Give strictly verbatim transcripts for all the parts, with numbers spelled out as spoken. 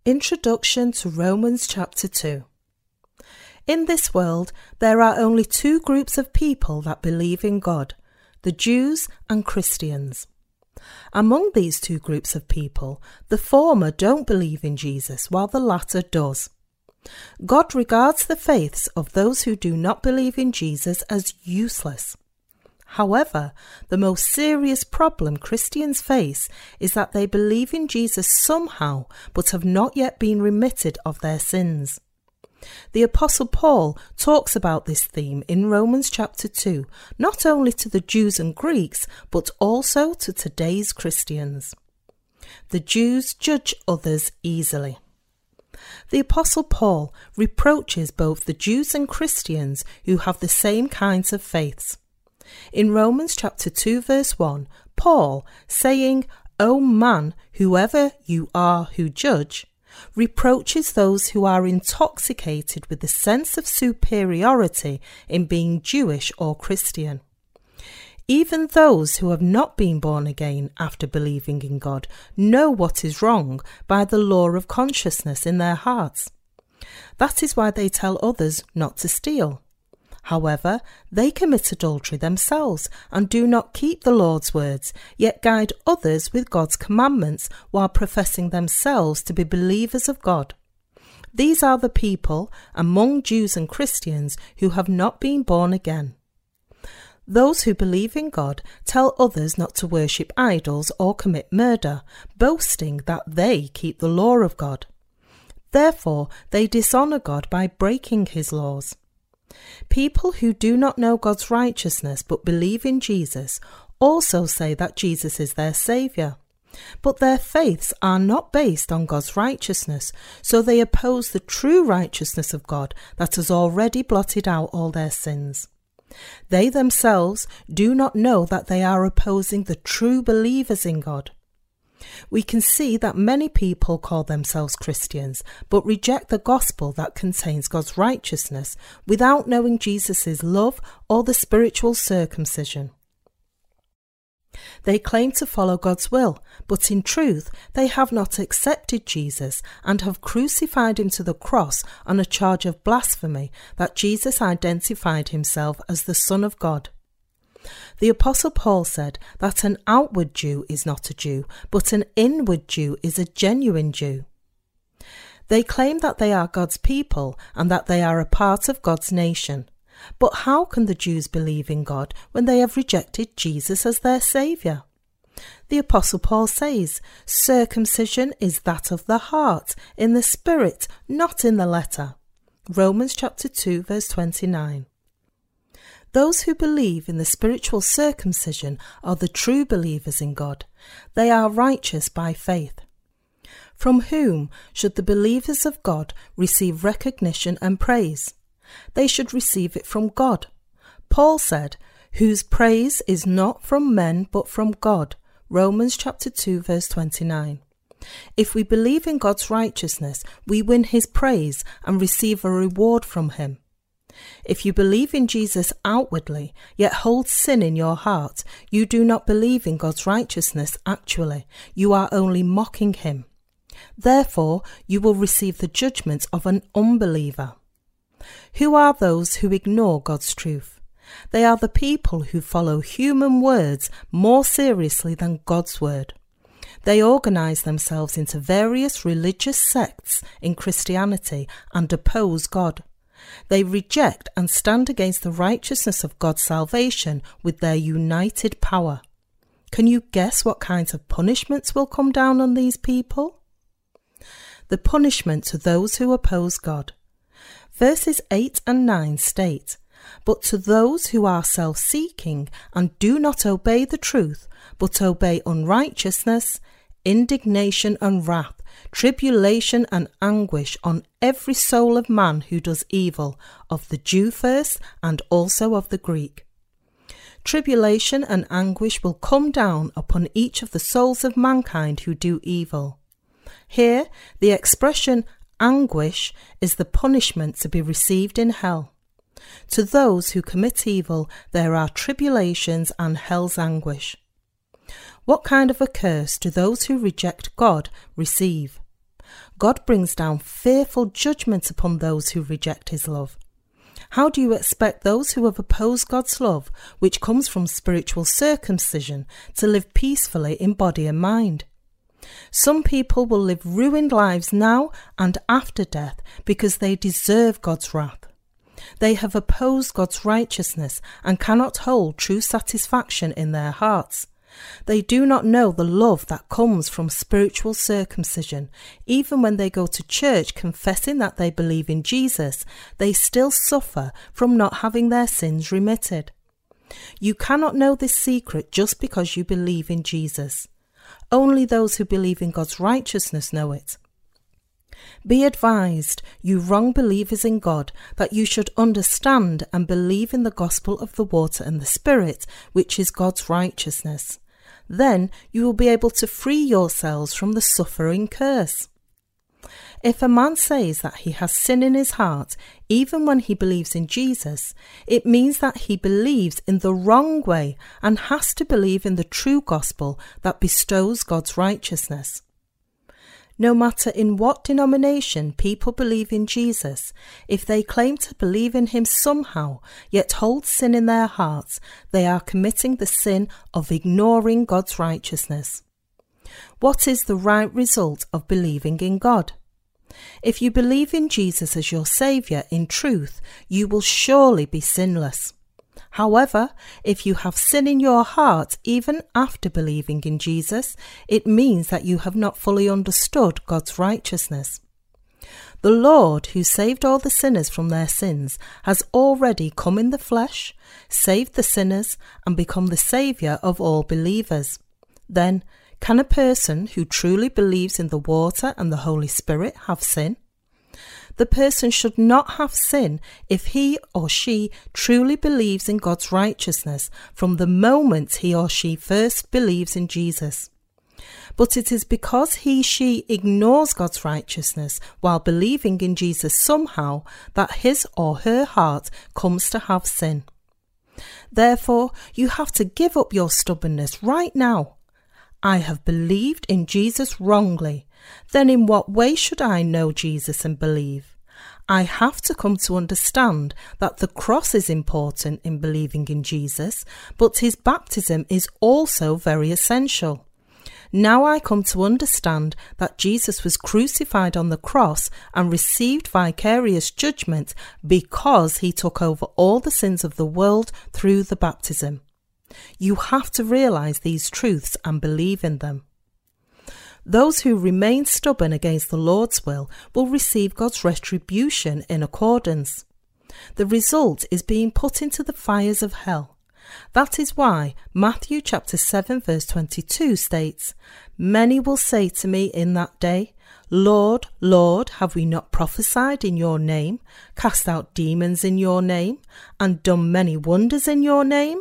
Introduction to Romans chapter two. In this world, there are only two groups of people that believe in God, the Jews and Christians. Among these two groups of people, the former don't believe in Jesus, while the latter does. God regards the faiths of those who do not believe in Jesus as useless. However, the most serious problem Christians face is that they believe in Jesus somehow, but have not yet been remitted of their sins. The Apostle Paul talks about this theme in Romans chapter two, not only to the Jews and Greeks, but also to today's Christians. The Jews judge others easily. The Apostle Paul reproaches both the Jews and Christians who have the same kinds of faiths. In Romans chapter two verse one, Paul, saying, "O man, whoever you are who judge," reproaches those who are intoxicated with the sense of superiority in being Jewish or Christian. Even those who have not been born again after believing in God know what is wrong by the law of consciousness in their hearts. That is why they tell others not to steal. However, they commit adultery themselves and do not keep the Lord's words, yet guide others with God's commandments while professing themselves to be believers of God. These are the people among Jews and Christians who have not been born again. Those who believe in God tell others not to worship idols or commit murder, boasting that they keep the law of God. Therefore, they dishonour God by breaking his laws. People who do not know God's righteousness but believe in Jesus also say that Jesus is their Saviour. But their faiths are not based on God's righteousness, so they oppose the true righteousness of God that has already blotted out all their sins. They themselves do not know that they are opposing the true believers in God. We can see that many people call themselves Christians, but reject the gospel that contains God's righteousness without knowing Jesus' love or the spiritual circumcision. They claim to follow God's will, but in truth they have not accepted Jesus and have crucified him to the cross on a charge of blasphemy that Jesus identified himself as the Son of God. The Apostle Paul said that an outward Jew is not a Jew, but an inward Jew is a genuine Jew. They claim that they are God's people and that they are a part of God's nation. But how can the Jews believe in God when they have rejected Jesus as their Saviour? The Apostle Paul says, "Circumcision is that of the heart, in the spirit, not in the letter." Romans chapter two verse twenty-nine. Those who believe in the spiritual circumcision are the true believers in God. They are righteous by faith. From whom should the believers of God receive recognition and praise? They should receive it from God. Paul said, "Whose praise is not from men but from God." Romans chapter two verse twenty-nine. If we believe in God's righteousness, we win his praise and receive a reward from him. If you believe in Jesus outwardly, yet hold sin in your heart, you do not believe in God's righteousness actually. You are only mocking him. Therefore, you will receive the judgment of an unbeliever. Who are those who ignore God's truth? They are the people who follow human words more seriously than God's word. They organize themselves into various religious sects in Christianity and oppose God. They reject and stand against the righteousness of God's salvation with their united power. Can you guess what kinds of punishments will come down on these people? The punishment to those who oppose God. Verses eight and nine state, "But to those who are self-seeking and do not obey the truth, but obey unrighteousness, indignation and wrath, tribulation and anguish on every soul of man who does evil, of the Jew first and also of the Greek." Tribulation and anguish will come down upon each of the souls of mankind who do evil. Here, the expression anguish is the punishment to be received in hell. To those who commit evil, there are tribulations and hell's anguish. What kind of a curse do those who reject God receive? God brings down fearful judgment upon those who reject his love. How do you expect those who have opposed God's love, which comes from spiritual circumcision, to live peacefully in body and mind? Some people will live ruined lives now and after death because they deserve God's wrath. They have opposed God's righteousness and cannot hold true satisfaction in their hearts. They do not know the love that comes from spiritual circumcision. Even when they go to church confessing that they believe in Jesus, they still suffer from not having their sins remitted. You cannot know this secret just because you believe in Jesus. Only those who believe in God's righteousness know it. Be advised, you wrong believers in God, that you should understand and believe in the gospel of the water and the Spirit, which is God's righteousness. Then you will be able to free yourselves from the suffering curse. If a man says that he has sin in his heart, even when he believes in Jesus, it means that he believes in the wrong way and has to believe in the true gospel that bestows God's righteousness. No matter in what denomination people believe in Jesus, if they claim to believe in him somehow, yet hold sin in their hearts, they are committing the sin of ignoring God's righteousness. What is the right result of believing in God? If you believe in Jesus as your Saviour in truth, you will surely be sinless. However, if you have sin in your heart even after believing in Jesus, it means that you have not fully understood God's righteousness. The Lord, who saved all the sinners from their sins, has already come in the flesh, saved the sinners, and become the Saviour of all believers. Then, can a person who truly believes in the water and the Holy Spirit have sin? The person should not have sin if he or she truly believes in God's righteousness from the moment he or she first believes in Jesus. But it is because he or she ignores God's righteousness while believing in Jesus somehow that his or her heart comes to have sin. Therefore, you have to give up your stubbornness right now. I have believed in Jesus wrongly. Then in what way should I know Jesus and believe? I have to come to understand that the cross is important in believing in Jesus, but his baptism is also very essential. Now I come to understand that Jesus was crucified on the cross and received vicarious judgment because he took over all the sins of the world through the baptism. You have to realize these truths and believe in them. Those who remain stubborn against the Lord's will will receive God's retribution in accordance. The result is being put into the fires of hell. That is why Matthew chapter seven verse twenty-two states, "Many will say to me in that day, Lord, Lord, have we not prophesied in your name, cast out demons in your name, and done many wonders in your name?"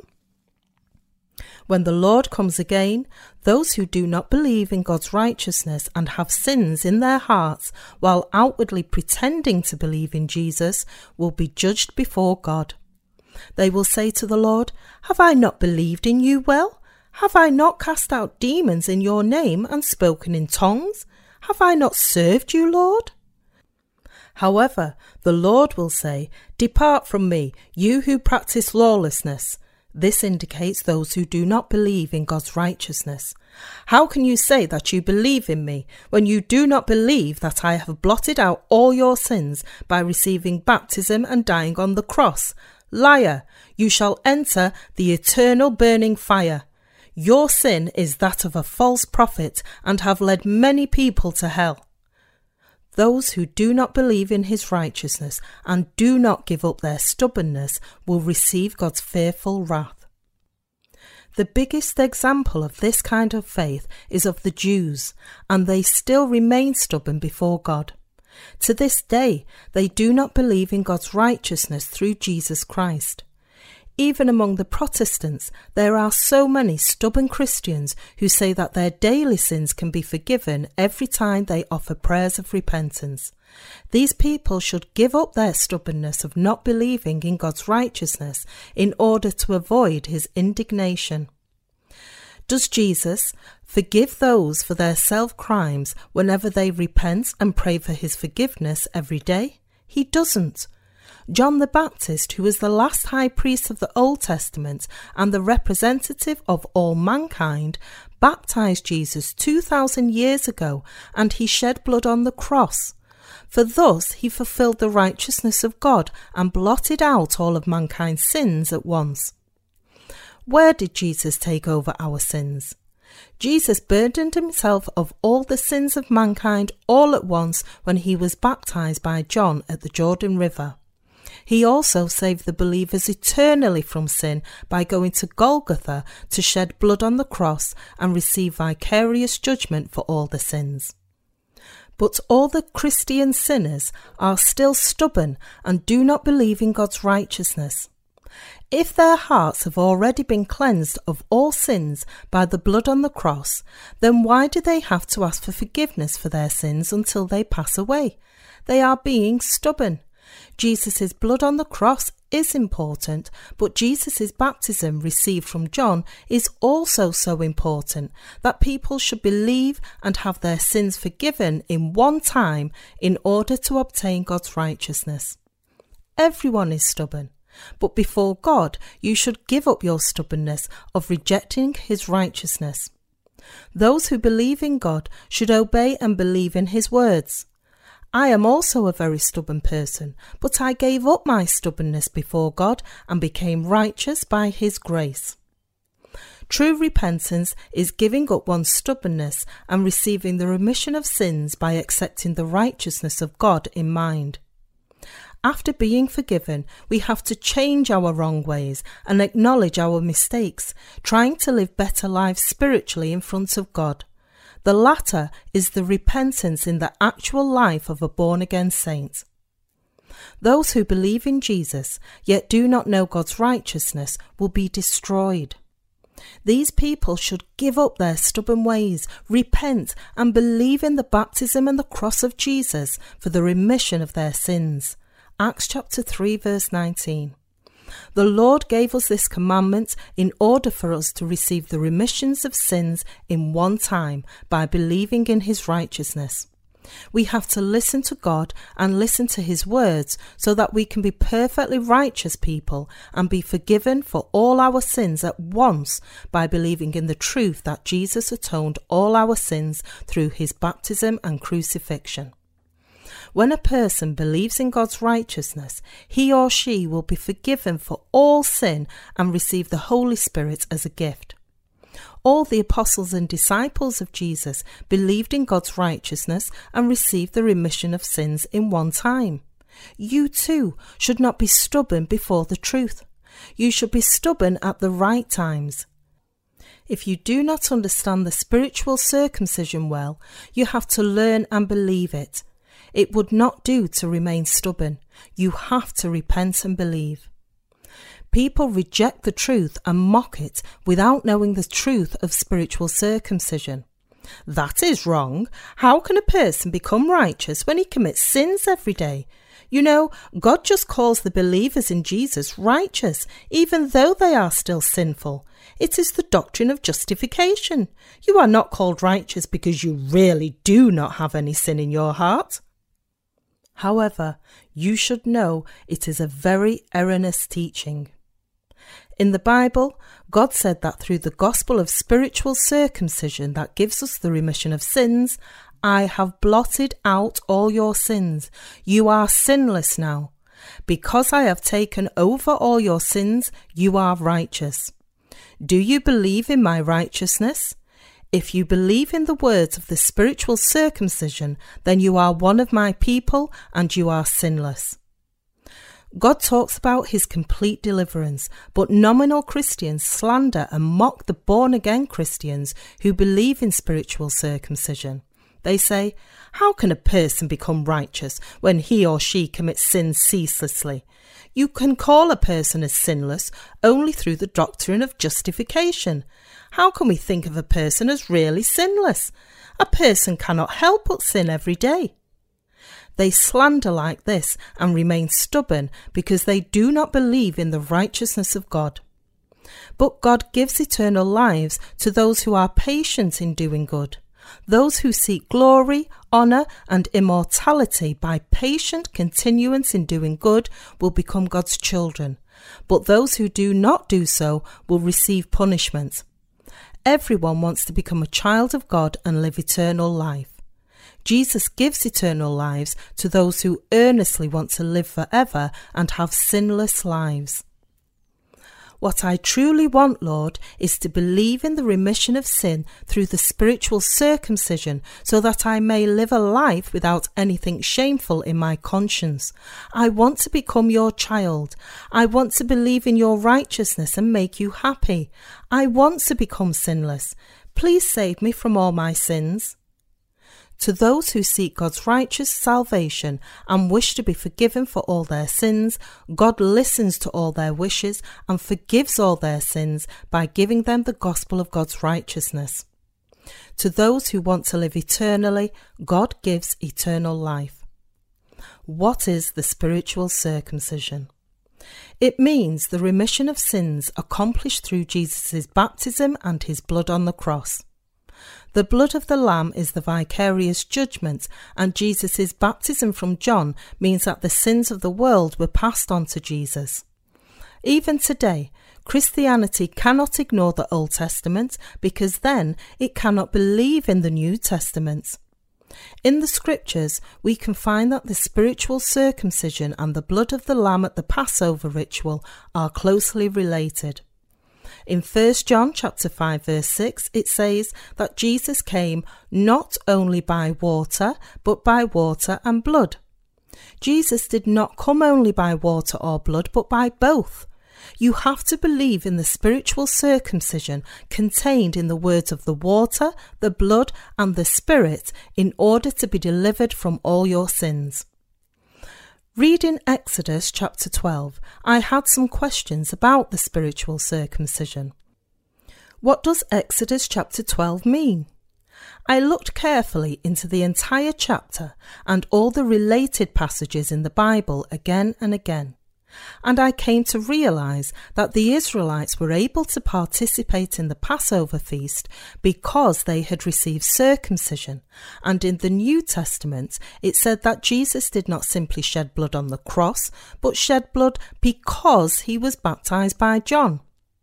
When the Lord comes again, those who do not believe in God's righteousness and have sins in their hearts while outwardly pretending to believe in Jesus will be judged before God. They will say to the Lord, "Have I not believed in you well? Have I not cast out demons in your name and spoken in tongues? Have I not served you, Lord?" However, the Lord will say, "Depart from me, you who practice lawlessness." This indicates those who do not believe in God's righteousness. How can you say that you believe in me when you do not believe that I have blotted out all your sins by receiving baptism and dying on the cross? Liar, you shall enter the eternal burning fire. Your sin is that of a false prophet and have led many people to hell. Those who do not believe in his righteousness and do not give up their stubbornness will receive God's fearful wrath. The biggest example of this kind of faith is of the Jews, and they still remain stubborn before God. To this day, they do not believe in God's righteousness through Jesus Christ. Even among the Protestants, there are so many stubborn Christians who say that their daily sins can be forgiven every time they offer prayers of repentance. These people should give up their stubbornness of not believing in God's righteousness in order to avoid his indignation. Does Jesus forgive those for their self-crimes whenever they repent and pray for his forgiveness every day? He doesn't. John the Baptist, who was the last high priest of the Old Testament and the representative of all mankind, baptized Jesus two thousand years ago, and he shed blood on the cross. For thus he fulfilled the righteousness of God and blotted out all of mankind's sins at once. Where did Jesus take over our sins? Jesus burdened himself of all the sins of mankind all at once when he was baptized by John at the Jordan River. He also saved the believers eternally from sin by going to Golgotha to shed blood on the cross and receive vicarious judgment for all the sins. But all the Christian sinners are still stubborn and do not believe in God's righteousness. If their hearts have already been cleansed of all sins by the blood on the cross, then why do they have to ask for forgiveness for their sins until they pass away? They are being stubborn. Jesus' blood on the cross is important, but Jesus' baptism received from John is also so important that people should believe and have their sins forgiven in one time in order to obtain God's righteousness. Everyone is stubborn, but before God you should give up your stubbornness of rejecting his righteousness. Those who believe in God should obey and believe in his words. I am also a very stubborn person, but I gave up my stubbornness before God and became righteous by his grace. True repentance is giving up one's stubbornness and receiving the remission of sins by accepting the righteousness of God in mind. After being forgiven, we have to change our wrong ways and acknowledge our mistakes, trying to live better lives spiritually in front of God. The latter is the repentance in the actual life of a born-again saint. Those who believe in Jesus, yet do not know God's righteousness, will be destroyed. These people should give up their stubborn ways, repent, and believe in the baptism and the cross of Jesus for the remission of their sins. Acts chapter three verse nineteen. The Lord gave us this commandment in order for us to receive the remissions of sins in one time by believing in his righteousness. We have to listen to God and listen to his words so that we can be perfectly righteous people and be forgiven for all our sins at once by believing in the truth that Jesus atoned all our sins through his baptism and crucifixion. When a person believes in God's righteousness, he or she will be forgiven for all sin and receive the Holy Spirit as a gift. All the apostles and disciples of Jesus believed in God's righteousness and received the remission of sins in one time. You too should not be stubborn before the truth. You should be stubborn at the right times. If you do not understand the spiritual circumcision well, you have to learn and believe it. It would not do to remain stubborn. You have to repent and believe. People reject the truth and mock it without knowing the truth of spiritual circumcision. That is wrong. How can a person become righteous when he commits sins every day? You know, God just calls the believers in Jesus righteous, even though they are still sinful. It is the doctrine of justification. You are not called righteous because you really do not have any sin in your heart. However, you should know it is a very erroneous teaching. In the Bible, God said that through the gospel of spiritual circumcision that gives us the remission of sins, I have blotted out all your sins. You are sinless now. Because I have taken over all your sins, you are righteous. Do you believe in my righteousness? If you believe in the words of the spiritual circumcision, then you are one of my people and you are sinless. God talks about his complete deliverance, but nominal Christians slander and mock the born-again Christians who believe in spiritual circumcision. They say, how can a person become righteous when he or she commits sins ceaselessly? You can call a person as sinless only through the doctrine of justification. How can we think of a person as really sinless? A person cannot help but sin every day. They slander like this and remain stubborn because they do not believe in the righteousness of God. But God gives eternal lives to those who are patient in doing good. Those who seek glory, honour and immortality by patient continuance in doing good will become God's children, but those who do not do so will receive punishment. Everyone wants to become a child of God and live eternal life. Jesus gives eternal lives to those who earnestly want to live forever and have sinless lives. What I truly want, Lord, is to believe in the remission of sin through the spiritual circumcision, so that I may live a life without anything shameful in my conscience. I want to become your child. I want to believe in your righteousness and make you happy. I want to become sinless. Please save me from all my sins. To those who seek God's righteous salvation and wish to be forgiven for all their sins, God listens to all their wishes and forgives all their sins by giving them the gospel of God's righteousness. To those who want to live eternally, God gives eternal life. What is the spiritual circumcision? It means the remission of sins accomplished through Jesus' baptism and his blood on the cross. The blood of the Lamb is the vicarious judgment, and Jesus' baptism from John means that the sins of the world were passed on to Jesus. Even today, Christianity cannot ignore the Old Testament because then it cannot believe in the New Testament. In the Scriptures, we can find that the spiritual circumcision and the blood of the Lamb at the Passover ritual are closely related. In First John chapter five verse six, it says that Jesus came not only by water, but by water and blood. Jesus did not come only by water or blood, but by both. You have to believe in the spiritual circumcision contained in the words of the water, the blood and the Spirit in order to be delivered from all your sins. Reading Exodus chapter twelve, I had some questions about the spiritual circumcision. What does Exodus chapter twelve mean? I looked carefully into the entire chapter and all the related passages in the Bible again and again, and I came to realize that the Israelites were able to participate in the Passover feast because they had received circumcision, and in the New Testament it said that Jesus did not simply shed blood on the cross, but shed blood because he was baptized by John.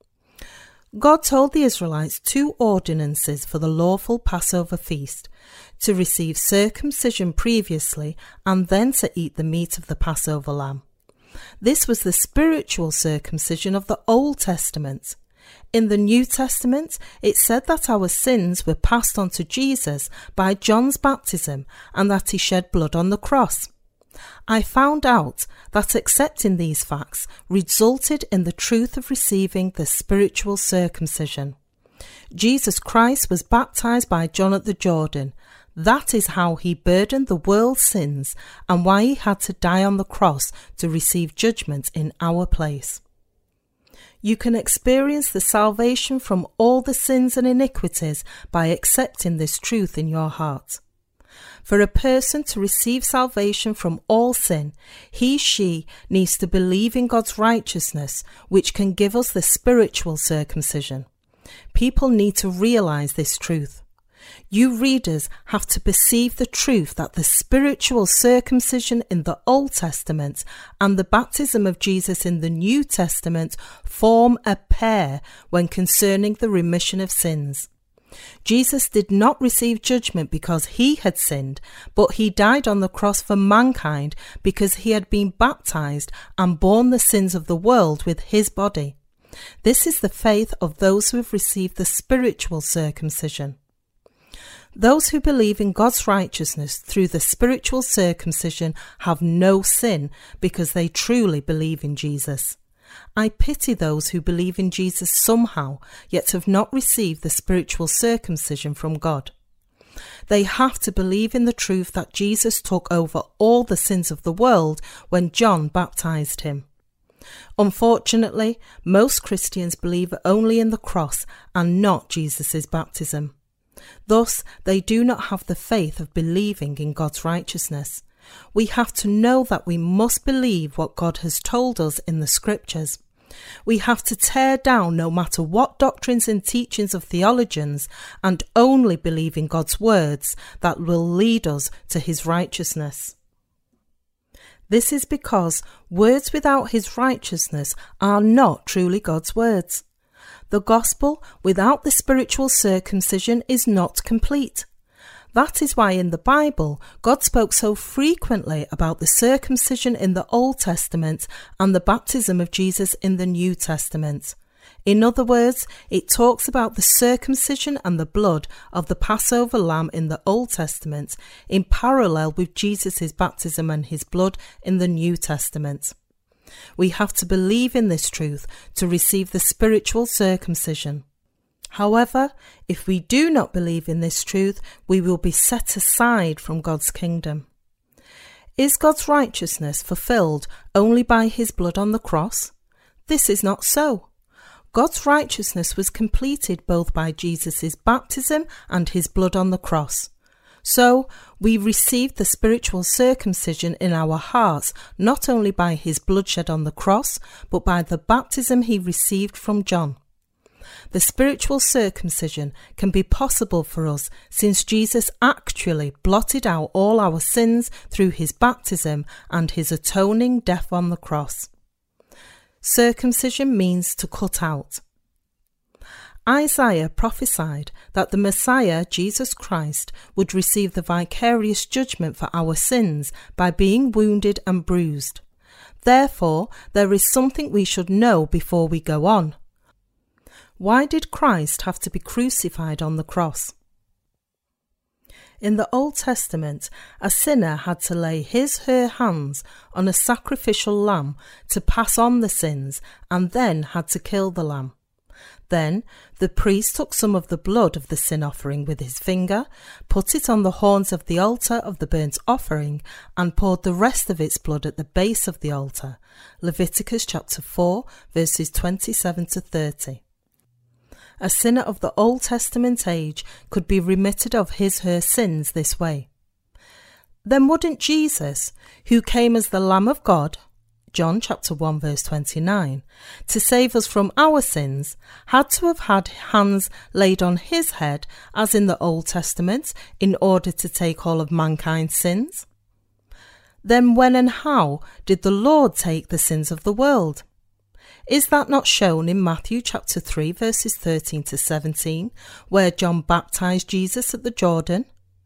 God told the Israelites two ordinances for the lawful Passover feast, to receive circumcision previously and then to eat the meat of the Passover lamb. This was the spiritual circumcision of the Old Testament. In the New Testament, it said that our sins were passed on to Jesus by John's baptism and that he shed blood on the cross. I found out that accepting these facts resulted in the truth of receiving the spiritual circumcision. Jesus Christ was baptized by John at the Jordan. That is how he burdened the world's sins and why he had to die on the cross to receive judgment in our place. You can experience the salvation from all the sins and iniquities by accepting this truth in your heart. For a person to receive salvation from all sin, he, she needs to believe in God's righteousness, which can give us the spiritual circumcision. People need to realize this truth. You readers have to perceive the truth that the spiritual circumcision in the Old Testament and the baptism of Jesus in the New Testament form a pair when concerning the remission of sins. Jesus did not receive judgment because he had sinned, but he died on the cross for mankind because he had been baptized and borne the sins of the world with his body. This is the faith of those who have received the spiritual circumcision. Those who believe in God's righteousness through the spiritual circumcision have no sin because they truly believe in Jesus. I pity those who believe in Jesus somehow, yet have not received the spiritual circumcision from God. They have to believe in the truth that Jesus took over all the sins of the world when John baptized him. Unfortunately, most Christians believe only in the cross and not Jesus' baptism. Thus, they do not have the faith of believing in God's righteousness. We have to know that we must believe what God has told us in the Scriptures. We have to tear down no matter what doctrines and teachings of theologians and only believe in God's words that will lead us to his righteousness. This is because words without his righteousness are not truly God's words. The gospel without the spiritual circumcision is not complete. That is why in the Bible, God spoke so frequently about the circumcision in the Old Testament and the baptism of Jesus in the New Testament. In other words, it talks about the circumcision and the blood of the Passover lamb in the Old Testament in parallel with Jesus' baptism and his blood in the New Testament. We have to believe in this truth to receive the spiritual circumcision. However, if we do not believe in this truth, we will be set aside from God's kingdom. Is God's righteousness fulfilled only by his blood on the cross? This is not so. God's righteousness was completed both by Jesus' baptism and his blood on the cross. So, we received the spiritual circumcision in our hearts not only by his blood shed on the cross, but by the baptism he received from John. The spiritual circumcision can be possible for us since Jesus actually blotted out all our sins through his baptism and his atoning death on the cross. Circumcision means to cut out. Isaiah prophesied that the Messiah, Jesus Christ, would receive the vicarious judgment for our sins by being wounded and bruised. Therefore, there is something we should know before we go on. Why did Christ have to be crucified on the cross? In the Old Testament, a sinner had to lay his/her hands on a sacrificial lamb to pass on the sins and then had to kill the lamb. Then the priest took some of the blood of the sin offering with his finger, put it on the horns of the altar of the burnt offering, and poured the rest of its blood at the base of the altar. Leviticus chapter four, verses twenty-seven to thirty. A sinner of the Old Testament age could be remitted of his/her sins this way. Then wouldn't Jesus, who came as the Lamb of God, John chapter one verse twenty-nine, to save us from our sins, had to have had hands laid on his head as in the Old Testament in order to take all of mankind's sins? Then when and how did the Lord take the sins of the world? Is that not shown in Matthew chapter three verses thirteen to seventeen, where John baptized Jesus at the Jordan?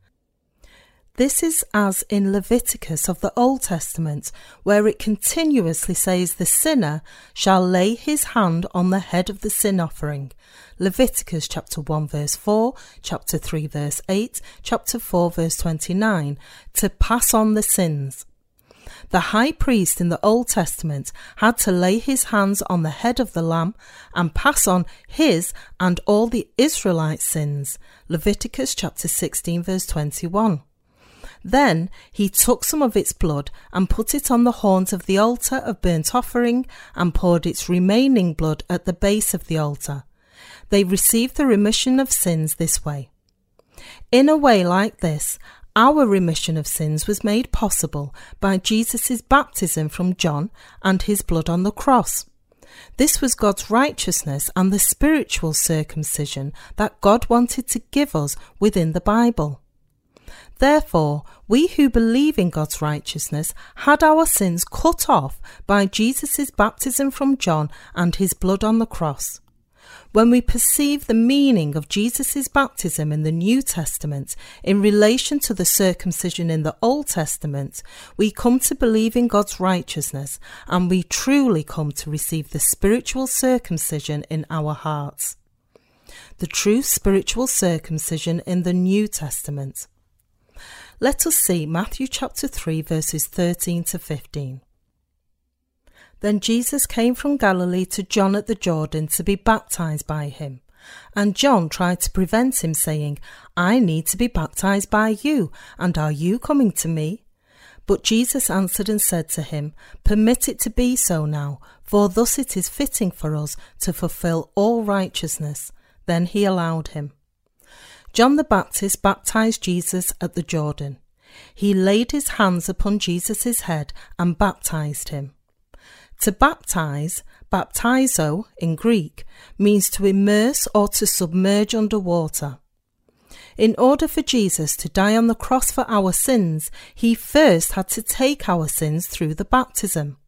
This is as in Leviticus of the Old Testament, where it continuously says the sinner shall lay his hand on the head of the sin offering. Leviticus chapter one verse four, chapter three verse eight, chapter four verse twenty-nine, to pass on the sins. The high priest in the Old Testament had to lay his hands on the head of the lamb and pass on his and all the Israelites' sins. Leviticus chapter sixteen verse twenty-one. Then he took some of its blood and put it on the horns of the altar of burnt offering and poured its remaining blood at the base of the altar. They received the remission of sins this way. In a way like this, our remission of sins was made possible by Jesus' baptism from John and his blood on the cross. This was God's righteousness and the spiritual circumcision that God wanted to give us within the Bible. Therefore, we who believe in God's righteousness had our sins cut off by Jesus' baptism from John and his blood on the cross. When we perceive the meaning of Jesus' baptism in the New Testament in relation to the circumcision in the Old Testament, we come to believe in God's righteousness and we truly come to receive the spiritual circumcision in our hearts. The true spiritual circumcision in the New Testament. Let us see Matthew chapter three verses thirteen to fifteen. Then Jesus came from Galilee to John at the Jordan to be baptized by him. And John tried to prevent him, saying, I need to be baptized by you, and are you coming to me? But Jesus answered and said to him, Permit it to be so now, for thus it is fitting for us to fulfill all righteousness. Then he allowed him. John the Baptist baptized Jesus at the Jordan. He laid his hands upon Jesus' head and baptized him. To baptize, baptizo in Greek, means to immerse or to submerge under water. In order for Jesus to die on the cross for our sins, he first had to take our sins through the baptism.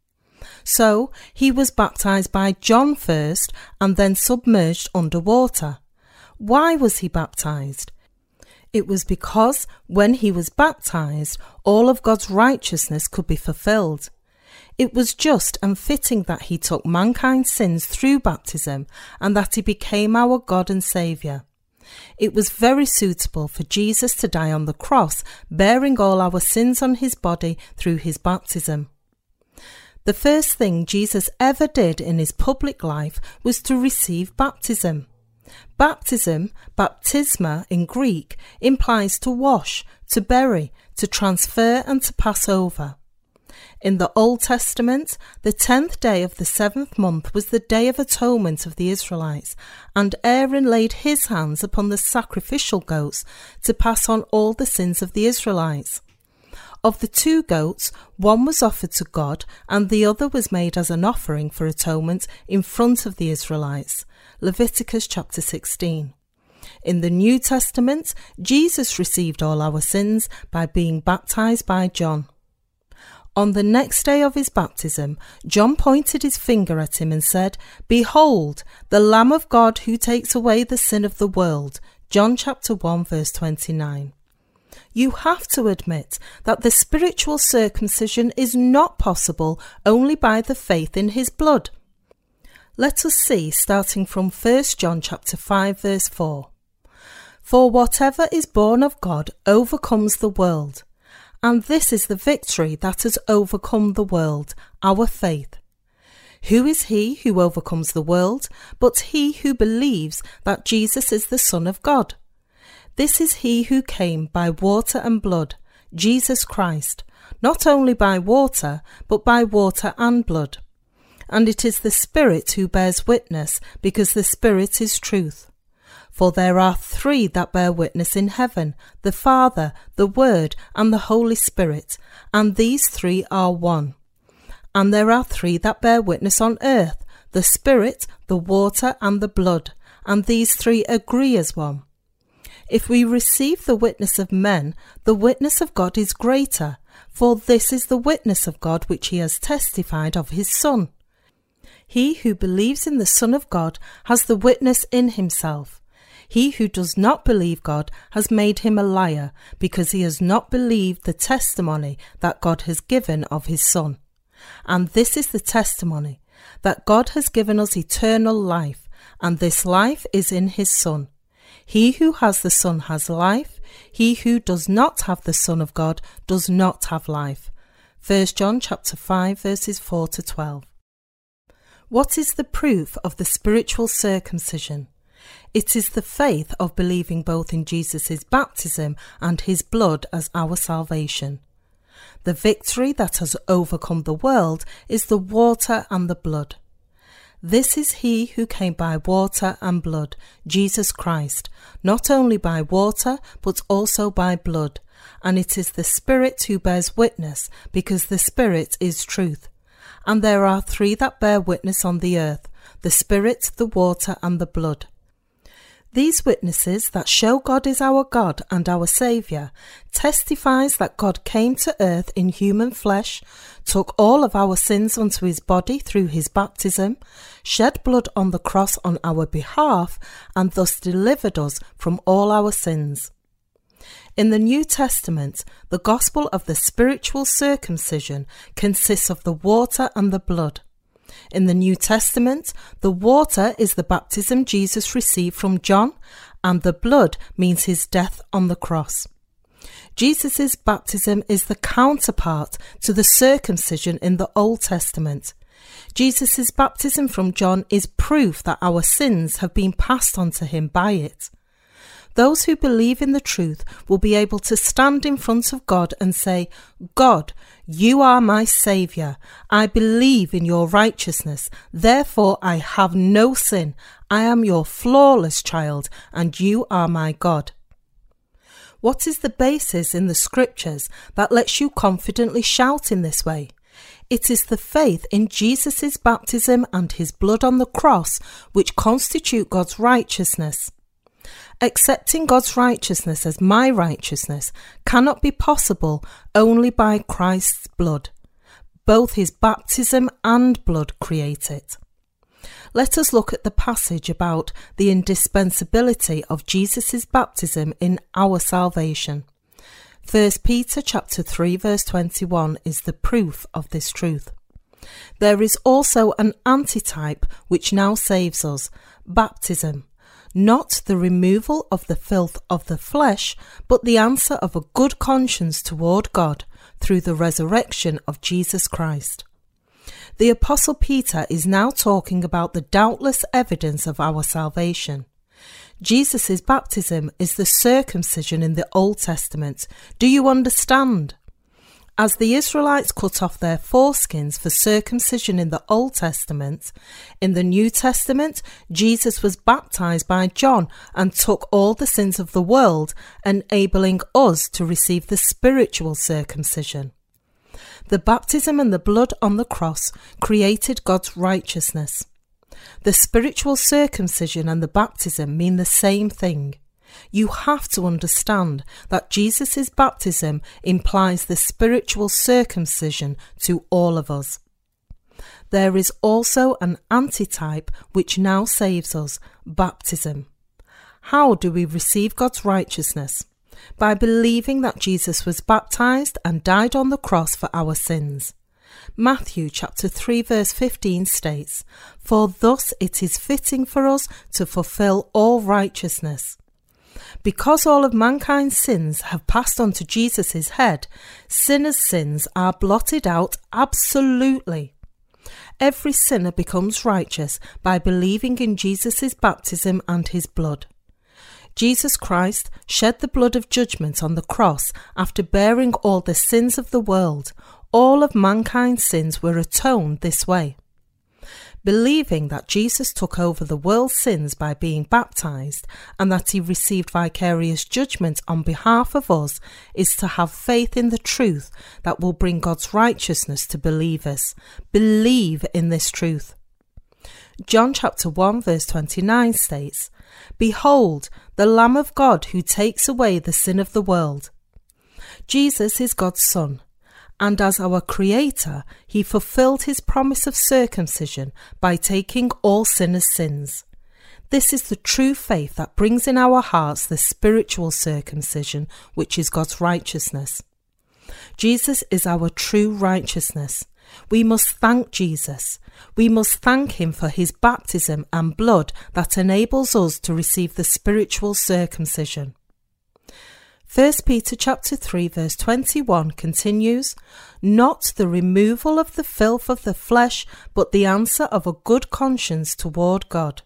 So he was baptized by John first and then submerged under water. Why was he baptized? It was because when he was baptized, all of God's righteousness could be fulfilled. It was just and fitting that he took mankind's sins through baptism and that he became our God and Saviour. It was very suitable for Jesus to die on the cross, bearing all our sins on his body through his baptism. The first thing Jesus ever did in his public life was to receive baptism. Baptism, baptisma in Greek, implies to wash, to bury, to transfer and to pass over. In the Old Testament, the tenth day of the seventh month was the Day of Atonement of the Israelites, and Aaron laid his hands upon the sacrificial goats to pass on all the sins of the Israelites. Of the two goats, one was offered to God and the other was made as an offering for atonement in front of the Israelites. Leviticus chapter sixteen. In the New Testament, Jesus received all our sins by being baptized by John. On the next day of his baptism, John pointed his finger at him and said, "Behold, the Lamb of God who takes away the sin of the world." John chapter one verse twenty-nine. You have to admit that the spiritual circumcision is not possible only by the faith in his blood. Let us see, starting from First John chapter five verse four. For whatever is born of God overcomes the world, and this is the victory that has overcome the world, our faith. Who is he who overcomes the world but he who believes that Jesus is the Son of God? This is he who came by water and blood, Jesus Christ, not only by water, but by water and blood. And it is the Spirit who bears witness, because the Spirit is truth. For there are three that bear witness in heaven, the Father, the Word, and the Holy Spirit, and these three are one. And there are three that bear witness on earth, the Spirit, the water, and the blood, and these three agree as one. If we receive the witness of men, the witness of God is greater, for this is the witness of God which he has testified of his Son. He who believes in the Son of God has the witness in himself. He who does not believe God has made him a liar, because he has not believed the testimony that God has given of his Son. And this is the testimony, that God has given us eternal life, and this life is in his Son. He who has the Son has life. He who does not have the Son of God does not have life. First John chapter five verses four to twelve. What is the proof of the spiritual circumcision? It is the faith of believing both in Jesus' baptism and his blood as our salvation. The victory that has overcome the world is the water and the blood. This is he who came by water and blood, Jesus Christ, not only by water, but also by blood. And it is the Spirit who bears witness, because the Spirit is truth. And there are three that bear witness on the earth, the Spirit, the water, and the blood. These witnesses that show God is our God and our Saviour testifies that God came to earth in human flesh, took all of our sins onto his body through his baptism, shed blood on the cross on our behalf, and thus delivered us from all our sins. In the New Testament, the gospel of the spiritual circumcision consists of the water and the blood. In the New Testament, the water is the baptism Jesus received from John, and the blood means his death on the cross. Jesus' baptism is the counterpart to the circumcision in the Old Testament. Jesus' baptism from John is proof that our sins have been passed on to him by it. Those who believe in the truth will be able to stand in front of God and say, God, you are my Saviour. I believe in your righteousness. Therefore I have no sin. I am your flawless child, and you are my God. What is the basis in the scriptures that lets you confidently shout in this way? It is the faith in Jesus' baptism and his blood on the cross which constitute God's righteousness. Accepting God's righteousness as my righteousness cannot be possible only by Christ's blood. Both his baptism and blood create it. Let us look at the passage about the indispensability of Jesus' baptism in our salvation. First Peter chapter three verse twenty-one is the proof of this truth. There is also an antitype which now saves us, baptism, not the removal of the filth of the flesh, but the answer of a good conscience toward God through the resurrection of Jesus Christ. The Apostle Peter is now talking about the doubtless evidence of our salvation. Jesus' baptism is the circumcision in the Old Testament. Do you understand? As the Israelites cut off their foreskins for circumcision in the Old Testament, in the New Testament, Jesus was baptized by John and took all the sins of the world, enabling us to receive the spiritual circumcision. The baptism and the blood on the cross created God's righteousness. The spiritual circumcision and the baptism mean the same thing. You have to understand that Jesus' baptism implies the spiritual circumcision to all of us. There is also an antitype which now saves us, baptism. How do we receive God's righteousness? By believing that Jesus was baptized and died on the cross for our sins. Matthew chapter three verse fifteen states, "For thus it is fitting for us to fulfill all righteousness." Because all of mankind's sins have passed on to Jesus' head, sinners' sins are blotted out absolutely. Every sinner becomes righteous by believing in Jesus' baptism and his blood. Jesus Christ shed the blood of judgment on the cross after bearing all the sins of the world. All of mankind's sins were atoned this way. Believing that Jesus took over the world's sins by being baptized and that he received vicarious judgment on behalf of us is to have faith in the truth that will bring God's righteousness to believers. Believe in this truth. John chapter one verse twenty-nine states, "Behold, the Lamb of God who takes away the sin of the world." Jesus is God's Son, and as our Creator, he fulfilled his promise of circumcision by taking all sinners' sins. This is the true faith that brings in our hearts the spiritual circumcision, which is God's righteousness. Jesus is our true righteousness. We must thank Jesus. We must thank him for his baptism and blood that enables us to receive the spiritual circumcision. First Peter chapter three verse twenty-one continues, "Not the removal of the filth of the flesh, but the answer of a good conscience toward God."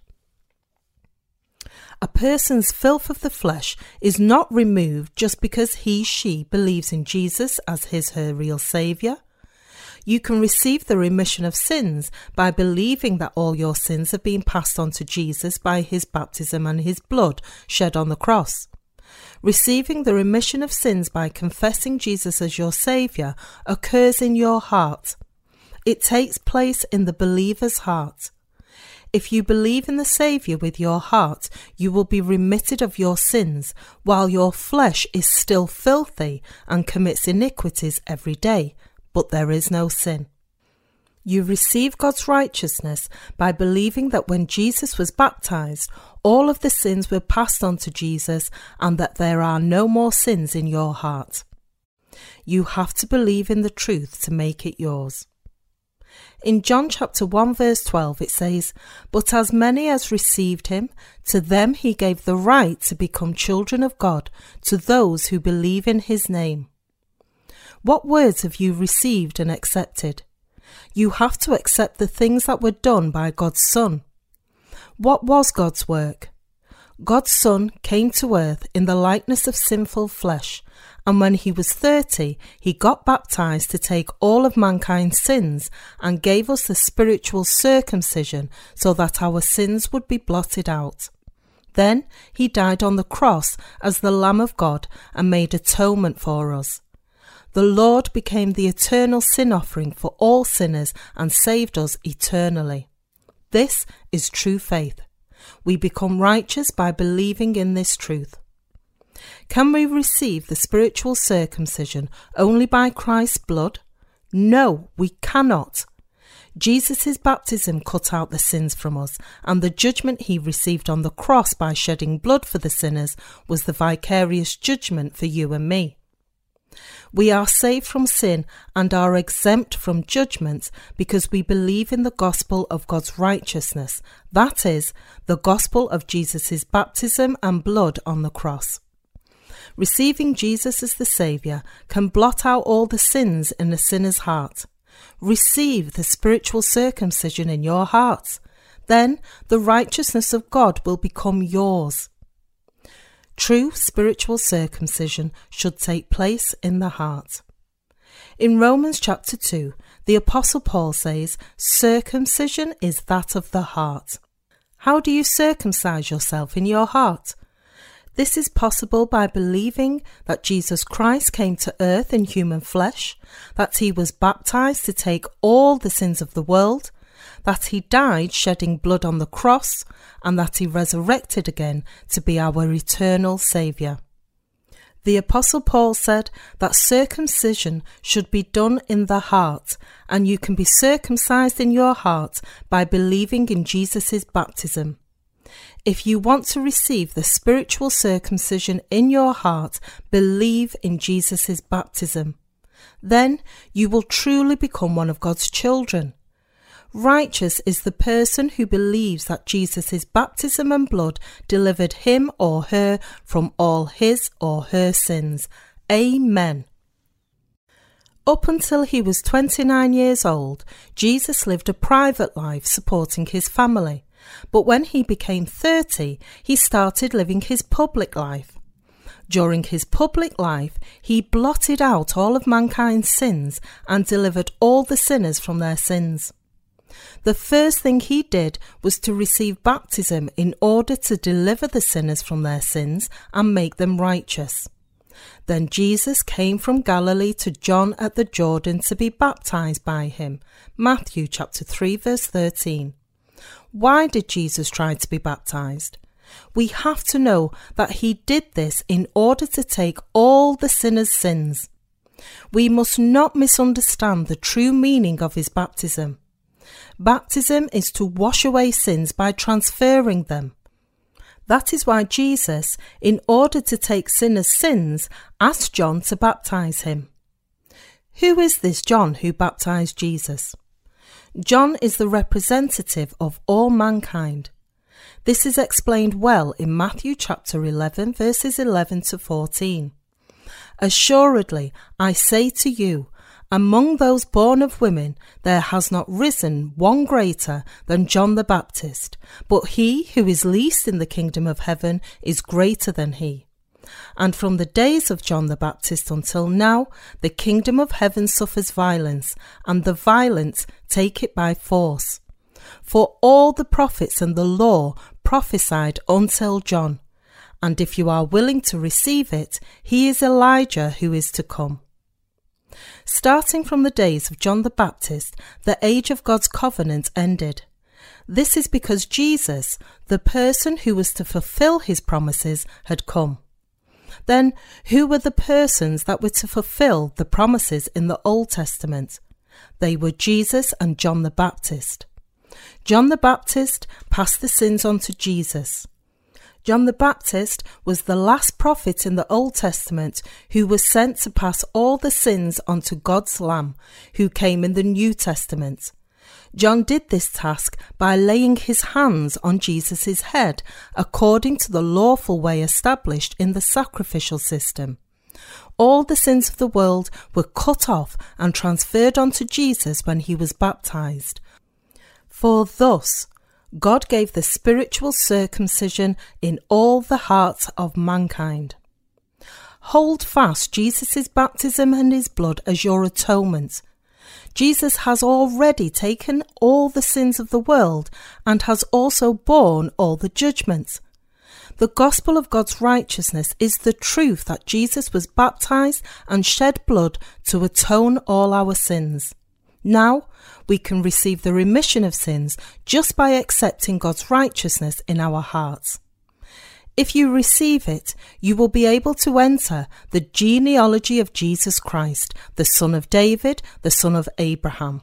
A person's filth of the flesh is not removed just because he/she believes in Jesus as his/her real saviour. You can receive the remission of sins by believing that all your sins have been passed on to Jesus by his baptism and his blood shed on the cross. Receiving the remission of sins by confessing Jesus as your Saviour occurs in your heart. It takes place in the believer's heart. If you believe in the Saviour with your heart, you will be remitted of your sins, while your flesh is still filthy and commits iniquities every day, but there is no sin. You receive God's righteousness by believing that when Jesus was baptized, all of the sins were passed on to Jesus and that there are no more sins in your heart. You have to believe in the truth to make it yours. In John chapter one verse twelve it says, "But as many as received him, to them he gave the right to become children of God, to those who believe in his name." What words have you received and accepted? You have to accept the things that were done by God's Son. What was God's work? God's Son came to earth in the likeness of sinful flesh, and when he was thirty, he got baptized to take all of mankind's sins and gave us the spiritual circumcision so that our sins would be blotted out. Then he died on the cross as the Lamb of God and made atonement for us. The Lord became the eternal sin offering for all sinners and saved us eternally. This is true faith. We become righteous by believing in this truth. Can we receive the spiritual circumcision only by Christ's blood? No, we cannot. Jesus' baptism cut out the sins from us, and the judgment he received on the cross by shedding blood for the sinners was the vicarious judgment for you and me. We are saved from sin and are exempt from judgment because we believe in the gospel of God's righteousness, that is, the gospel of Jesus' baptism and blood on the cross. Receiving Jesus as the Saviour can blot out all the sins in a sinner's heart. Receive the spiritual circumcision in your heart. Then the righteousness of God will become yours. True spiritual circumcision should take place in the heart. In Romans chapter two, the Apostle Paul says, circumcision is that of the heart. How do you circumcise yourself in your heart? This is possible by believing that Jesus Christ came to earth in human flesh, that he was baptized to take all the sins of the world, that he died shedding blood on the cross, and that he resurrected again to be our eternal Saviour. The Apostle Paul said that circumcision should be done in the heart, and you can be circumcised in your heart by believing in Jesus' baptism. If you want to receive the spiritual circumcision in your heart, believe in Jesus' baptism. Then you will truly become one of God's children. Righteous is the person who believes that Jesus' baptism and blood delivered him or her from all his or her sins. Amen. Up until he was twenty-nine years old, Jesus lived a private life supporting his family. But when he became thirty, he started living his public life. During his public life, he blotted out all of mankind's sins and delivered all the sinners from their sins. The first thing he did was to receive baptism in order to deliver the sinners from their sins and make them righteous. Then Jesus came from Galilee to John at the Jordan to be baptized by him. Matthew chapter three verse thirteen. Why did Jesus try to be baptized? We have to know that he did this in order to take all the sinners' sins. We must not misunderstand the true meaning of his baptism. Baptism is to wash away sins by transferring them. That is why Jesus, in order to take sinners' sins, asked John to baptize him. Who is this John who baptized Jesus? John is the representative of all mankind. This is explained well in Matthew chapter eleven verses eleven to fourteen. Assuredly, I say to you, among those born of women there has not risen one greater than John the Baptist, but he who is least in the kingdom of heaven is greater than he. And from the days of John the Baptist until now, the kingdom of heaven suffers violence, and the violent take it by force. For all the prophets and the law prophesied until John, and if you are willing to receive it, he is Elijah who is to come. Starting from the days of John the Baptist, the age of God's covenant ended. This is because Jesus, the person who was to fulfill his promises, had come. Then, who were the persons that were to fulfill the promises in the Old Testament? They were Jesus and John the Baptist. John the Baptist passed the sins on to Jesus. John the Baptist was the last prophet in the Old Testament who was sent to pass all the sins onto God's Lamb, who came in the New Testament. John did this task by laying his hands on Jesus' head, according to the lawful way established in the sacrificial system. All the sins of the world were cut off and transferred onto Jesus when he was baptized. For thus, God gave the spiritual circumcision in all the hearts of mankind. Hold fast Jesus' baptism and his blood as your atonement. Jesus has already taken all the sins of the world and has also borne all the judgments. The gospel of God's righteousness is the truth that Jesus was baptized and shed blood to atone all our sins. Now, we can receive the remission of sins just by accepting God's righteousness in our hearts. If you receive it, you will be able to enter the genealogy of Jesus Christ, the son of David, the son of Abraham.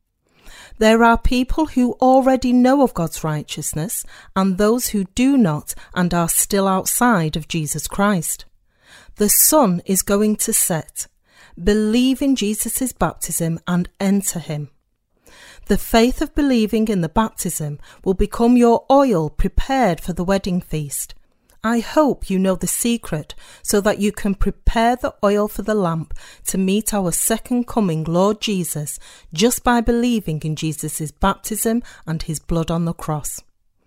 There are people who already know of God's righteousness and those who do not and are still outside of Jesus Christ. The sun is going to set. Believe in Jesus' baptism and enter him. The faith of believing in the baptism will become your oil prepared for the wedding feast. I hope you know the secret so that you can prepare the oil for the lamp to meet our second coming Lord Jesus just by believing in Jesus' baptism and his blood on the cross.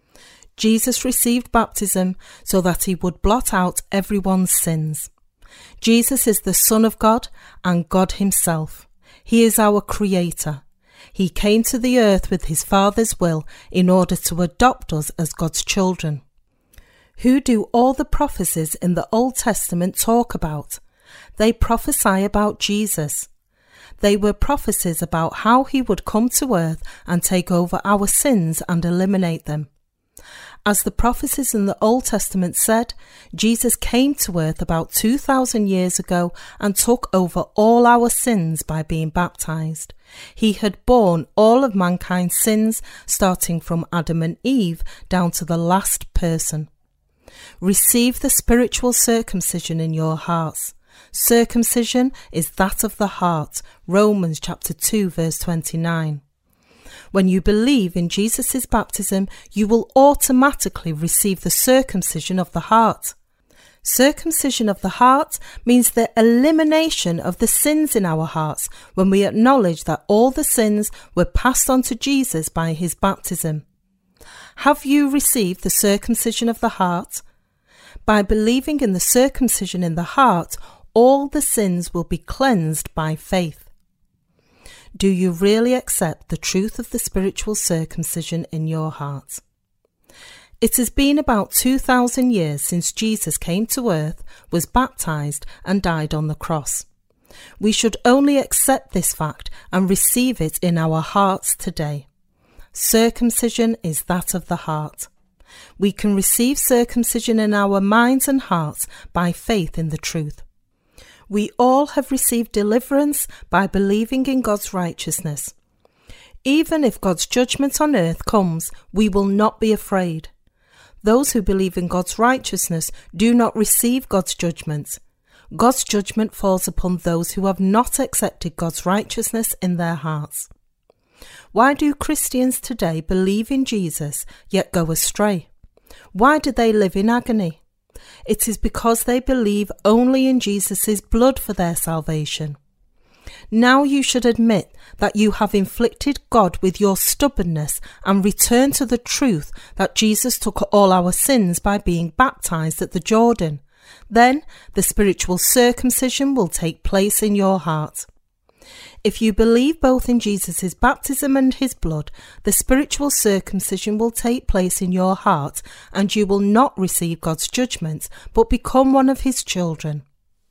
Jesus received baptism so that he would blot out everyone's sins. Jesus is the Son of God and God himself. He is our Creator. He came to the earth with his Father's will in order to adopt us as God's children. Who do all the prophecies in the Old Testament talk about? They prophesy about Jesus. They were prophecies about how he would come to earth and take over our sins and eliminate them. As the prophecies in the Old Testament said, Jesus came to earth about two thousand years ago and took over all our sins by being baptized. He had borne all of mankind's sins, starting from Adam and Eve down to the last person. Receive the spiritual circumcision in your hearts. Circumcision is that of the heart. Romans chapter two verse twenty-nine. When you believe in Jesus' baptism, you will automatically receive the circumcision of the heart. Circumcision of the heart means the elimination of the sins in our hearts when we acknowledge that all the sins were passed on to Jesus by his baptism. Have you received the circumcision of the heart? By believing in the circumcision in the heart, all the sins will be cleansed by faith. Do you really accept the truth of the spiritual circumcision in your heart? It has been about two thousand years since Jesus came to earth, was baptized and died on the cross. We should only accept this fact and receive it in our hearts today. Circumcision is that of the heart. We can receive circumcision in our minds and hearts by faith in the truth. We all have received deliverance by believing in God's righteousness. Even if God's judgment on earth comes, we will not be afraid. Those who believe in God's righteousness do not receive God's judgment. God's judgment falls upon those who have not accepted God's righteousness in their hearts. Why do Christians today believe in Jesus yet go astray? Why do they live in agony? It is because they believe only in Jesus' blood for their salvation. Now you should admit that you have inflicted God with your stubbornness and return to the truth that Jesus took all our sins by being baptized at the Jordan. Then the spiritual circumcision will take place in your heart. If you believe both in Jesus' baptism and his blood, the spiritual circumcision will take place in your heart and you will not receive God's judgment, but become one of his children.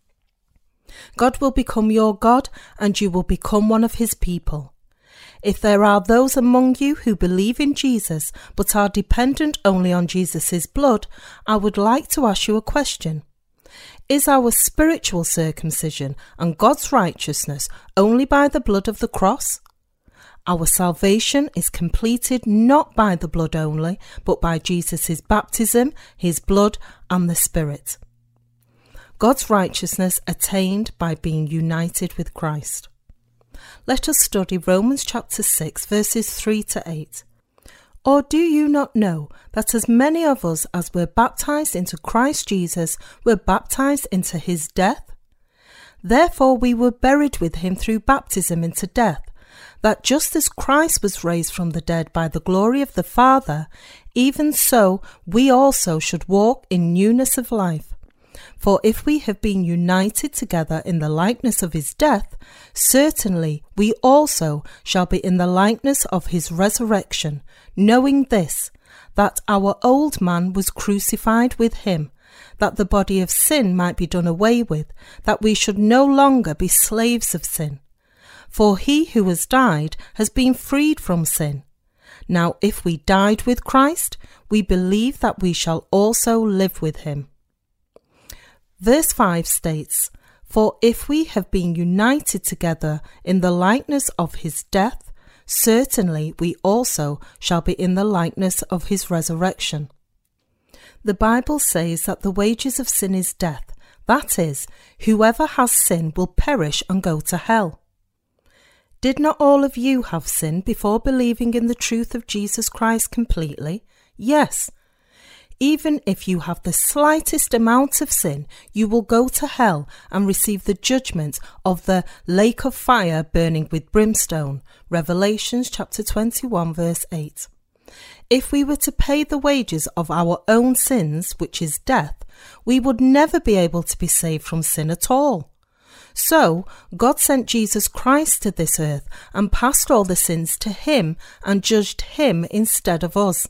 God will become your God and you will become one of his people. If there are those among you who believe in Jesus but are dependent only on Jesus' blood, I would like to ask you a question. Is our spiritual circumcision and God's righteousness only by the blood of the cross? Our salvation is completed not by the blood only, but by Jesus' baptism, his blood, and the Spirit. God's righteousness attained by being united with Christ. Let us study Romans chapter six, verses three to eight. Or do you not know that as many of us as were baptized into Christ Jesus were baptized into his death? Therefore we were buried with him through baptism into death, that just as Christ was raised from the dead by the glory of the Father, even so we also should walk in newness of life. For if we have been united together in the likeness of his death, certainly we also shall be in the likeness of his resurrection, knowing this, that our old man was crucified with him, that the body of sin might be done away with, that we should no longer be slaves of sin. For he who has died has been freed from sin. Now if we died with Christ, we believe that we shall also live with him. Verse five states, For if we have been united together in the likeness of his death, certainly we also shall be in the likeness of his resurrection. The Bible says that the wages of sin is death. That is, whoever has sin will perish and go to hell. Did not all of you have sin before believing in the truth of Jesus Christ completely? Yes. Even if you have the slightest amount of sin, you will go to hell and receive the judgment of the lake of fire burning with brimstone. Revelations chapter twenty-one verse eight. If we were to pay the wages of our own sins, which is death, we would never be able to be saved from sin at all. So, God sent Jesus Christ to this earth and passed all the sins to him and judged him instead of us.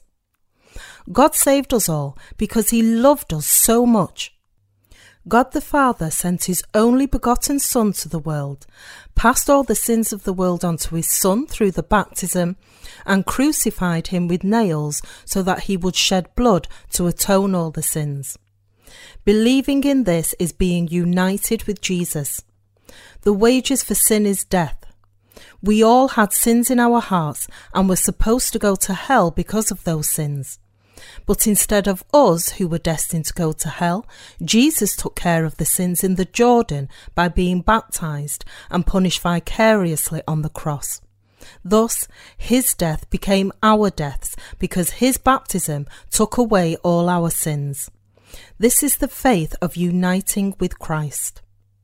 God saved us all because he loved us so much. God the Father sent his only begotten Son to the world, passed all the sins of the world onto his Son through the baptism, and crucified him with nails so that he would shed blood to atone all the sins. Believing in this is being united with Jesus. The wages for sin is death. We all had sins in our hearts and were supposed to go to hell because of those sins. But instead of us, who were destined to go to hell, Jesus took care of the sins in the Jordan by being baptized and punished vicariously on the cross. Thus, his death became our deaths because his baptism took away all our sins. This is the faith of uniting with Christ.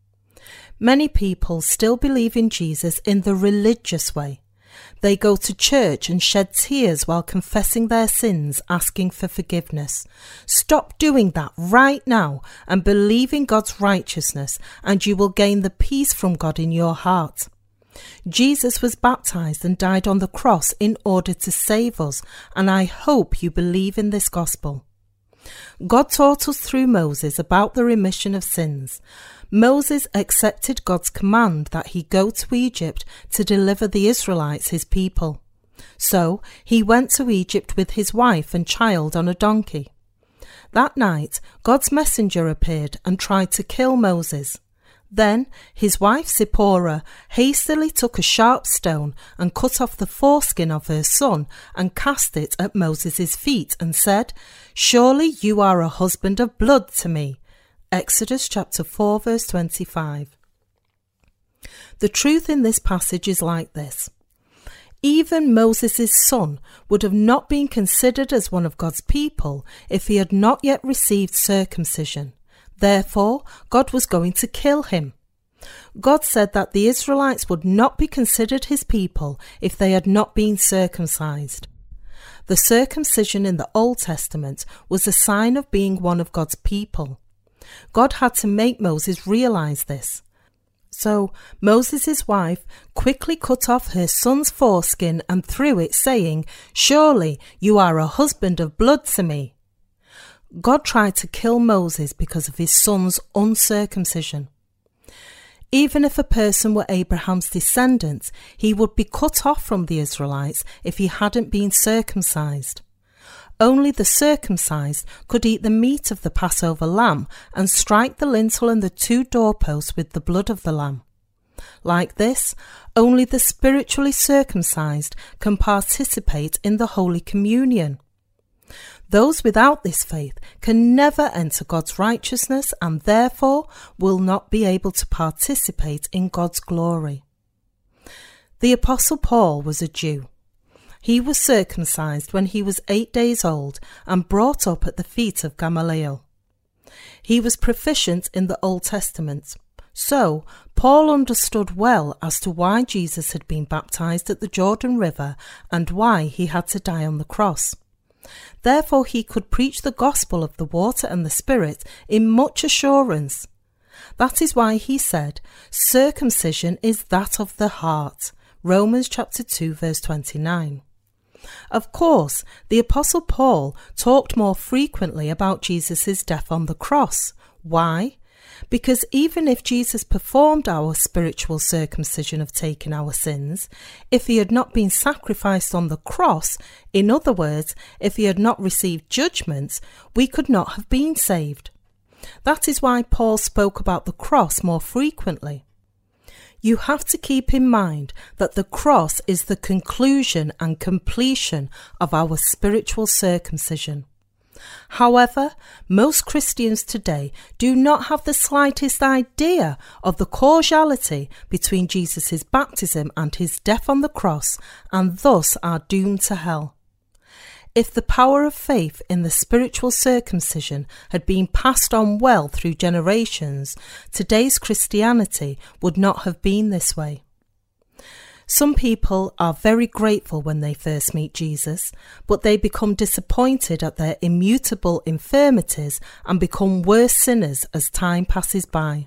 Many people still believe in Jesus in the religious way. They go to church and shed tears while confessing their sins, asking for forgiveness. Stop doing that right now and believe in God's righteousness, and you will gain the peace from God in your heart. Jesus was baptized and died on the cross in order to save us, and I hope you believe in this gospel. God taught us through Moses about the remission of sins. Moses accepted God's command that he go to Egypt to deliver the Israelites, his people. So he went to Egypt with his wife and child on a donkey. That night, God's messenger appeared and tried to kill Moses. Then his wife Zipporah hastily took a sharp stone and cut off the foreskin of her son and cast it at Moses' feet and said, "Surely you are a husband of blood to me." Exodus chapter four verse twenty-five. The truth in this passage is like this. Even Moses' son would have not been considered as one of God's people if he had not yet received circumcision. Therefore, God was going to kill him. God said that the Israelites would not be considered his people if they had not been circumcised. The circumcision in the Old Testament was a sign of being one of God's people. God had to make Moses realize this. So Moses' wife quickly cut off her son's foreskin and threw it, saying, "Surely you are a husband of blood to me." God tried to kill Moses because of his son's uncircumcision. Even if a person were Abraham's descendant, he would be cut off from the Israelites if he hadn't been circumcised. Only the circumcised could eat the meat of the Passover lamb and strike the lintel and the two doorposts with the blood of the lamb. Like this, only the spiritually circumcised can participate in the Holy Communion. Those without this faith can never enter God's righteousness and therefore will not be able to participate in God's glory. The Apostle Paul was a Jew. He was circumcised when he was eight days old and brought up at the feet of Gamaliel. He was proficient in the Old Testament. So, Paul understood well as to why Jesus had been baptized at the Jordan River and why he had to die on the cross. Therefore he could preach the gospel of the water and the Spirit in much assurance. That is why he said, "Circumcision is that of the heart." Romans chapter two verse twenty-nine. Of course, the Apostle Paul talked more frequently about Jesus' death on the cross. Why? Because even if Jesus performed our spiritual circumcision of taking our sins, if he had not been sacrificed on the cross, in other words, if he had not received judgment, we could not have been saved. That is why Paul spoke about the cross more frequently. You have to keep in mind that the cross is the conclusion and completion of our spiritual circumcision. However, most Christians today do not have the slightest idea of the causality between Jesus' baptism and his death on the cross, and thus are doomed to hell. If the power of faith in the spiritual circumcision had been passed on well through generations, today's Christianity would not have been this way. Some people are very grateful when they first meet Jesus, but they become disappointed at their immutable infirmities and become worse sinners as time passes by.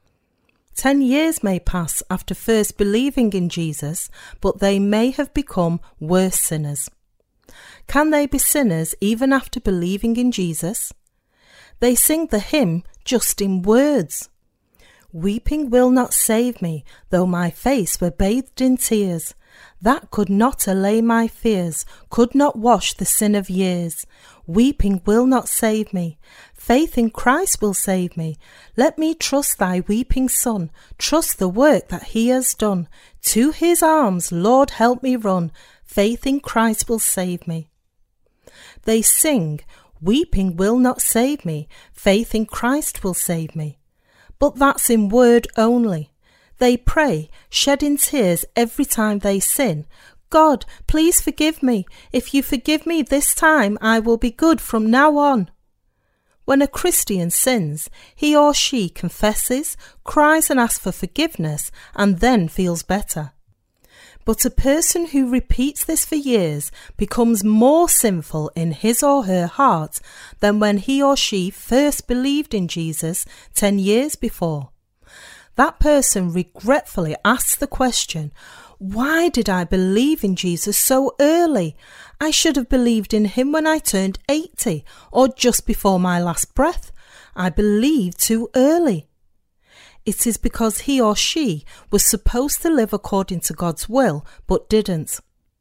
Ten years may pass after first believing in Jesus, but they may have become worse sinners. Can they be sinners even after believing in Jesus? They sing the hymn just in words. Weeping will not save me, though my face were bathed in tears. That could not allay my fears, could not wash the sin of years. Weeping will not save me. Faith in Christ will save me. Let me trust thy weeping Son, trust the work that he has done. To his arms, Lord, help me run. Faith in Christ will save me. They sing, weeping will not save me, faith in Christ will save me. But that's in word only. They pray, shedding tears every time they sin. God, please forgive me. If you forgive me this time, I will be good from now on. When a Christian sins, he or she confesses, cries and asks for forgiveness, and then feels better. But a person who repeats this for years becomes more sinful in his or her heart than when he or she first believed in Jesus ten years before. That person regretfully asks the question, why did I believe in Jesus so early? I should have believed in him when I turned eighty or just before my last breath. I believed too early. It is because he or she was supposed to live according to God's will, but didn't.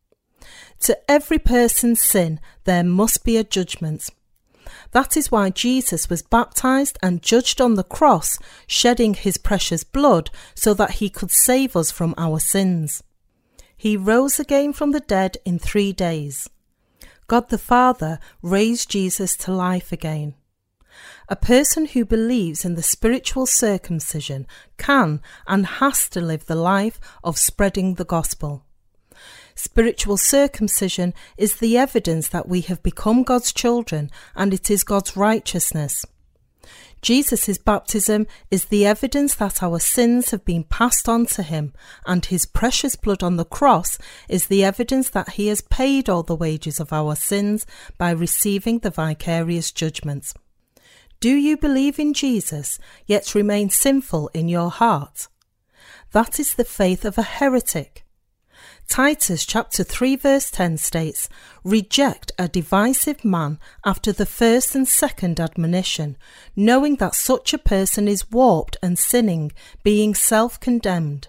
To every person's sin, there must be a judgment. That is why Jesus was baptized and judged on the cross, shedding his precious blood so that he could save us from our sins. He rose again from the dead in three days. God the Father raised Jesus to life again. A person who believes in the spiritual circumcision can and has to live the life of spreading the gospel. Spiritual circumcision is the evidence that we have become God's children, and it is God's righteousness. Jesus' baptism is the evidence that our sins have been passed on to him, and his precious blood on the cross is the evidence that he has paid all the wages of our sins by receiving the vicarious judgment. Do you believe in Jesus, yet remain sinful in your heart? That is the faith of a heretic. Titus chapter three verse ten states, reject a divisive man after the first and second admonition, knowing that such a person is warped and sinning, being self-condemned.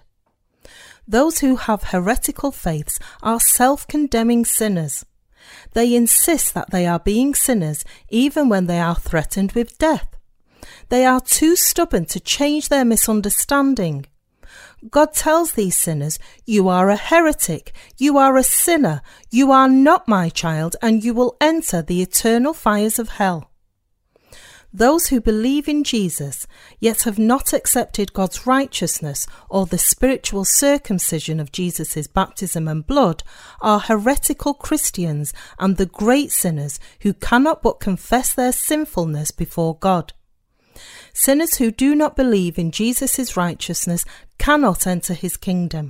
Those who have heretical faiths are self-condemning sinners. They insist that they are being sinners even when they are threatened with death. They are too stubborn to change their misunderstanding. God tells these sinners, you are a heretic, you are a sinner, you are not my child, and you will enter the eternal fires of hell. Those who believe in Jesus, yet have not accepted God's righteousness or the spiritual circumcision of Jesus' baptism and blood, are heretical Christians and the great sinners who cannot but confess their sinfulness before God. Sinners who do not believe in Jesus' righteousness cannot enter his kingdom.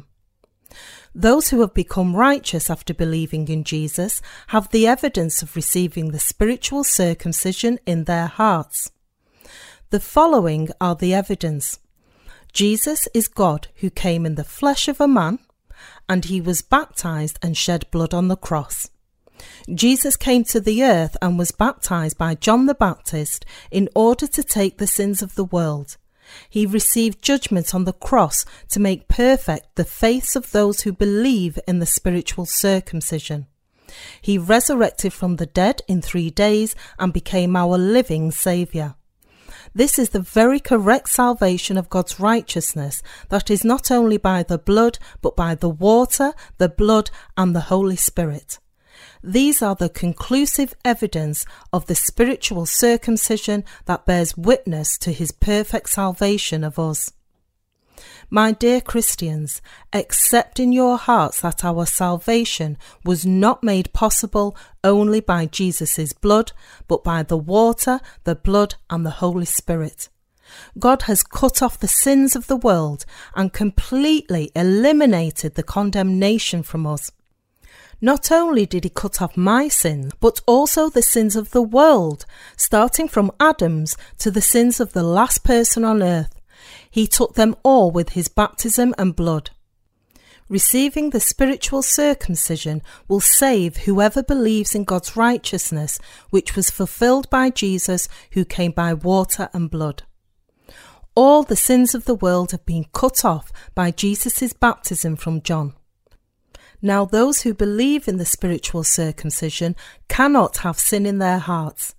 Those who have become righteous after believing in Jesus have the evidence of receiving the spiritual circumcision in their hearts. The following are the evidence. Jesus is God who came in the flesh of a man, and he was baptized and shed blood on the cross. Jesus came to the earth and was baptized by John the Baptist in order to take the sins of the world. He received judgment on the cross to make perfect the faiths of those who believe in the spiritual circumcision. He resurrected from the dead in three days and became our living Saviour. This is the very correct salvation of God's righteousness that is not only by the blood but by the water, the blood and the Holy Spirit. These are the conclusive evidence of the spiritual circumcision that bears witness to his perfect salvation of us. My dear Christians, accept in your hearts that our salvation was not made possible only by Jesus' blood, but by the water, the blood and the Holy Spirit. God has cut off the sins of the world and completely eliminated the condemnation from us. Not only did he cut off my sins, but also the sins of the world, starting from Adam's to the sins of the last person on earth. He took them all with his baptism and blood. Receiving the spiritual circumcision will save whoever believes in God's righteousness, which was fulfilled by Jesus, who came by water and blood. All the sins of the world have been cut off by Jesus' baptism from John. Now those who believe in the spiritual circumcision cannot have sin in their hearts.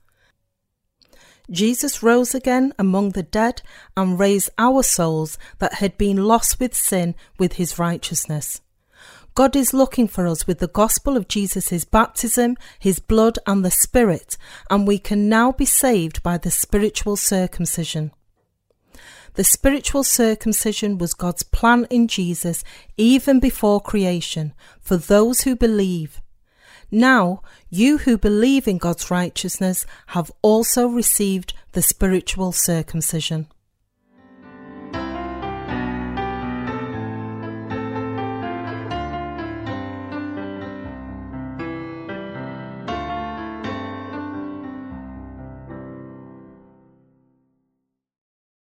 Jesus rose again among the dead and raised our souls that had been lost with sin with his righteousness. God is looking for us with the gospel of Jesus' baptism, his blood and the Spirit, and we can now be saved by the spiritual circumcision. The spiritual circumcision was God's plan in Jesus even before creation, for those who believe. Now, you who believe in God's righteousness have also received the spiritual circumcision.